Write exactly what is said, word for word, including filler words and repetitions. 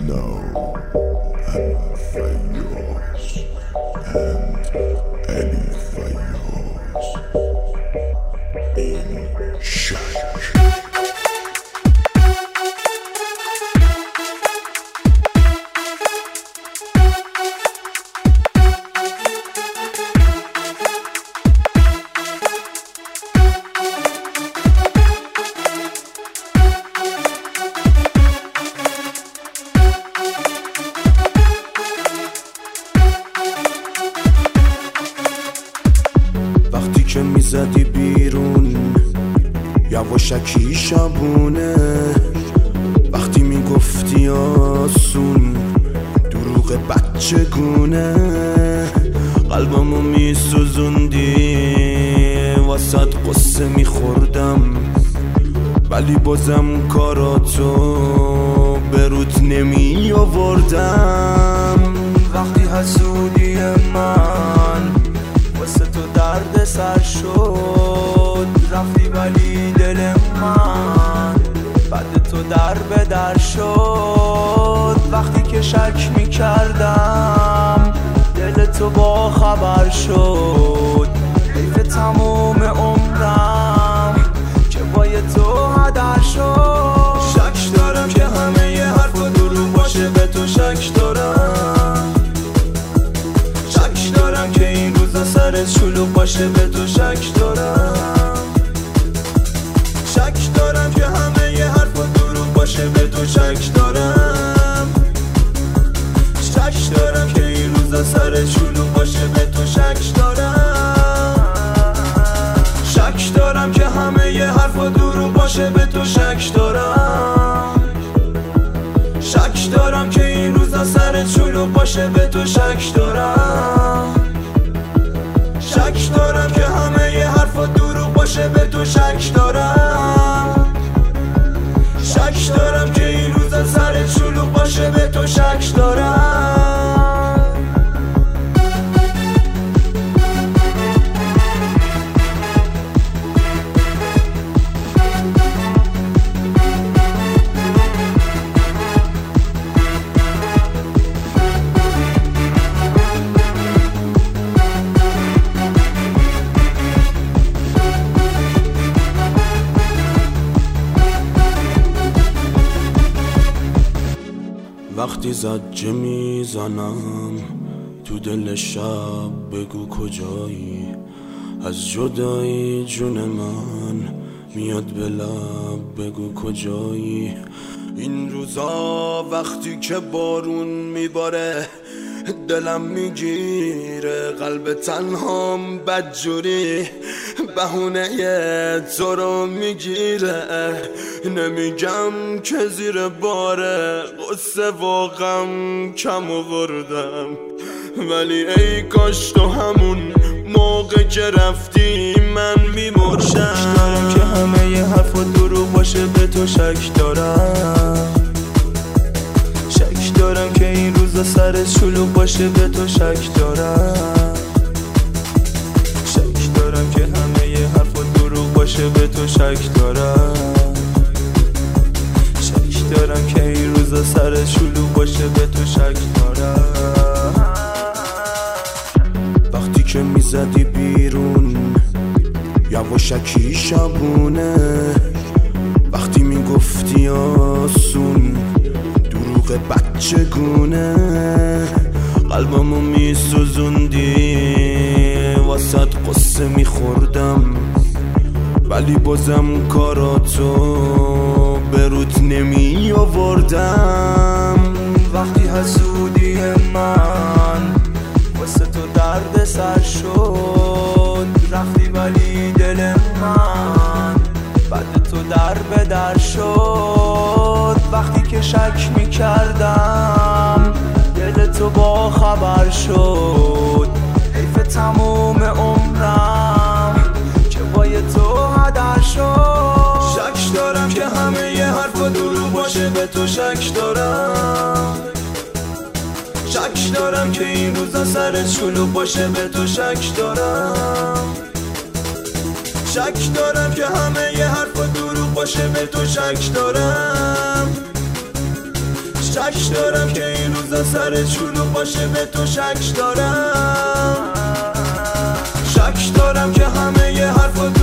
know I'm famous and anything else in shake. وقتی که میزدی بیرون یواشکی شبونه، وقتی میگفتی آسون دروغ بچگونه، قلبمو میسوزوندی واسط قصه میخوردم، ولی بازم کاراتو برود نمی آوردم. وقتی حسودی من واسه تو درد سر شد، رفتی ولی دل من بعد تو در به در شد. وقتی که شک میکردم دل تو با خبر شد، حیف تموم عمرم که بای تو هدر شد. شک دارم که همه ی حرف و دروغ باشه، به تو شک دارم. شک دارم که این روزا سرت شلوغ باشه، به تو شک دارم. شک دارم که همه ی حرف و دروغ باشه، به تو شک دارم. شک دارم که این روزا سرت شلوغ باشه، به تو شک دارم. شک دارم که همه ی حرف و دروغ باشه، به تو شک دارم. شک دارم که این روزا سرت شلوغ باشه، به تو شک دارم. شک دارم که همه ی حرف و دروغ باشه، به تو شک دارم. شک دارم که این روزا سرت شلوغ باشه، به تو شک دارم. وقتی زجه میزنم تو دل شب بگو کجایی، از جدایی جون من میاد به لب بگو کجایی. این روزا وقتی که بارون میباره دلم میگیره، قلب تنهام بدجوری بهونه تو رو میگیره. نمیگم که زیر باره قصه و غم کم آوردم، ولی ای کاش تو همون موقع که رفتی من میمردم. شک دارم که همه ی حرف و دروغ باشه، به تو شک دارم. شک دارم که این روزا سرت شلوغ باشه، به تو شک دارم. شک دارم که همه ی حرف و دروغ باشه، به تو شک دارم. شک دارم که این روزا سرت شلوغ باشه، به تو شک دارم. وقتی که میزدی بیرون یواشکی شبونه، وقتی میگفتی آسون دروغ بچگونه، قلبمو میسوزوندی واسط قصه میخوردم، ولی بازم کاراتو برود نمی آوردم. وقتی حسودی من واسه تو درد سر شد، رفتی ولی دل من بعد تو در به در شد. وقتی که شک میکردم دل تو با خبر شد، حیف تموم عمرم که بای تو هدر شد. شک دارم که همه ی حرف و دروغ باشه، به تو شک دارم. شک دارم که این روزا سرت شلوغ باشه، به تو شک دارم. شک دارم که همه ی حرف و دروغ باشه، به تو شک دارم. شک دارم که این روزا سر چلو باشه به تو شک دارم شک دارم که همه ی حرفات